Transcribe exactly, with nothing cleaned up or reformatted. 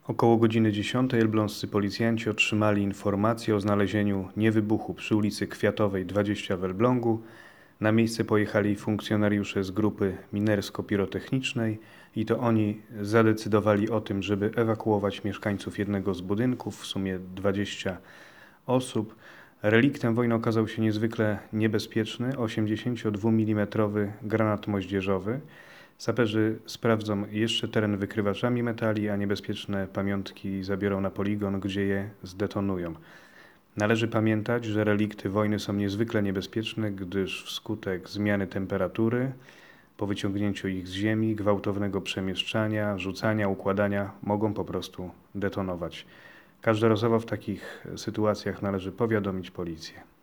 Około godziny dziesiątej elbląscy policjanci otrzymali informację o znalezieniu niewybuchu przy ulicy Kwiatowej dwadzieścia w Elblągu. Na miejsce pojechali funkcjonariusze z grupy minersko-pirotechnicznej i to oni zadecydowali o tym, żeby ewakuować mieszkańców jednego z budynków, w sumie dwadzieścia osób. Reliktem wojny okazał się niezwykle niebezpieczny osiemdziesięciodwumilimetrowy granat moździerzowy. Saperzy sprawdzą jeszcze teren wykrywaczami metali, a niebezpieczne pamiątki zabiorą na poligon, gdzie je zdetonują. Należy pamiętać, że relikty wojny są niezwykle niebezpieczne, gdyż wskutek zmiany temperatury, po wyciągnięciu ich z ziemi, gwałtownego przemieszczania, rzucania, układania mogą po prostu detonować. Każdorazowo w takich sytuacjach należy powiadomić policję.